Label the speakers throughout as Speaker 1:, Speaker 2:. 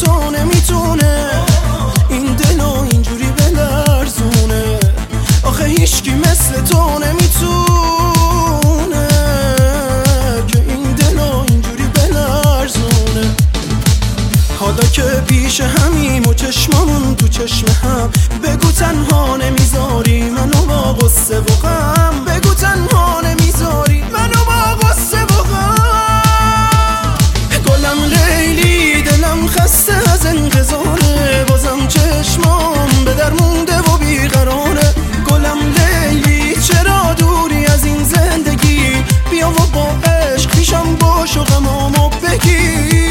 Speaker 1: تو نمیتونه این دلو اینجوری بلرزونه. آخه هیچکی مثل تو نمیتونه که این دلو اینجوری بلرزونه. حالا که پیش همیم و چشمامون تو چشم هم، بگو تنها نمیذاری منو با غصه و غم. بگو تنها نمیذاری منو با غصه و غم. گلم لیلی دلم خسته از انتظاره، بازم چشمام به در مونده و بیقراره. گلم لیلی چرا دوری از این زندگی، بیا و با عشق پیشم باش و غمامو بگیر.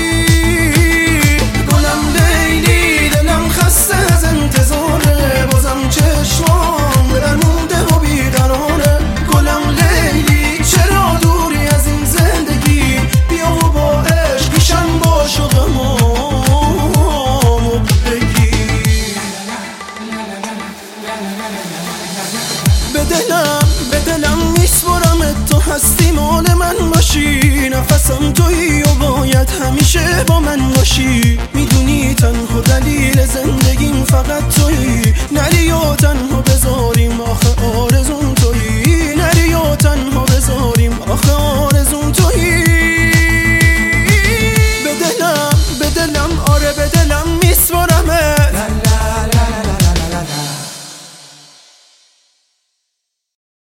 Speaker 1: به دلم میسپرم تو هستی مال من باشی، نفسم تویی و باید همیشه با من باشی. میدونی